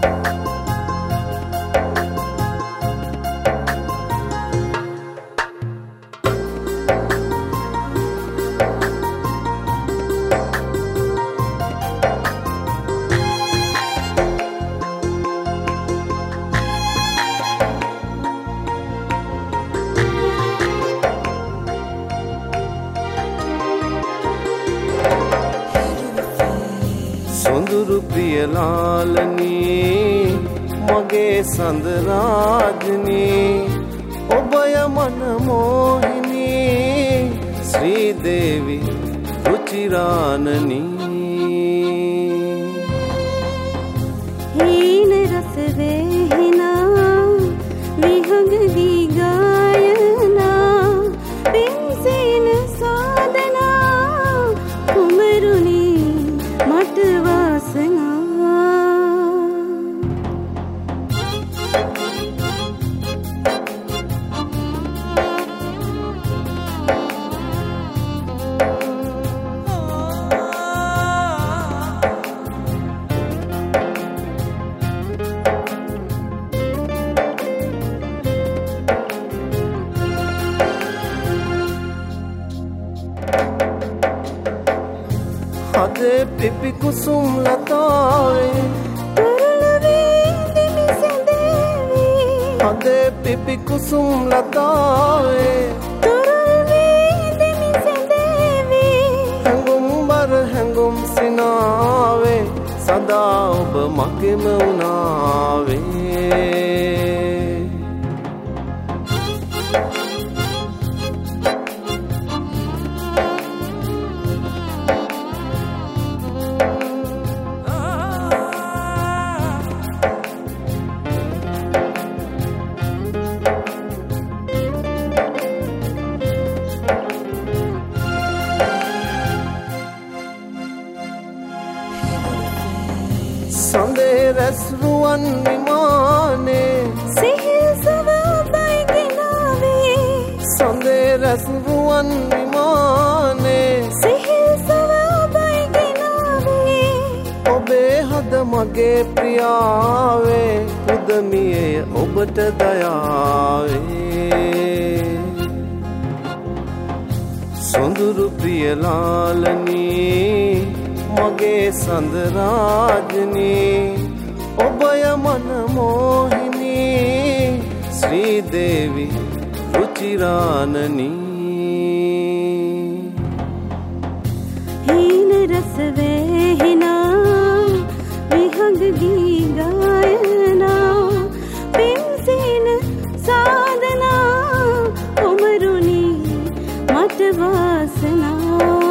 සොඳුරු ප්‍රියලාලනී මගේ සඳරාජනී ඔබය මනමෝහිනී ශ්‍රී දේවි රුචිරානනී හීන රස වේහිනා විහඟ දී ගායනා පින්සීන සාදනා කුමරුනි මට වාසනා හදේ පිපි කුසුම් ලතාවේ තුරුලවීදිමි සැඳේවී හදේ පිපි කුසුම් ලතාවේ තුරුලවීදිමි සැඳේවී හැඟුම් බර හැඟුම් සිනාවේ සදා ඔබ මගෙම වුණාවේ සඳේ රැස් රුවන් විමානේ සිහිල් සුව ඔබයි ගෙනාවේ සඳේ රැස් රුවන් විමානේ සිහිල් සුව ඔබයි ගෙනාවේ ඔබේ හද මගේ ප්‍රියාවේ පුදමියේ ඔබට දයාවේ සොඳුරු ප්‍රියලාලනී මගේ සඳරාජනී ඔබය මනමෝහිනී ශ්‍රී දේවි රුචිරානනී හීන රස වේහිනා විහඟ දී ගායනා පින්සීන සාදනා කුමරුනි මට වාසනා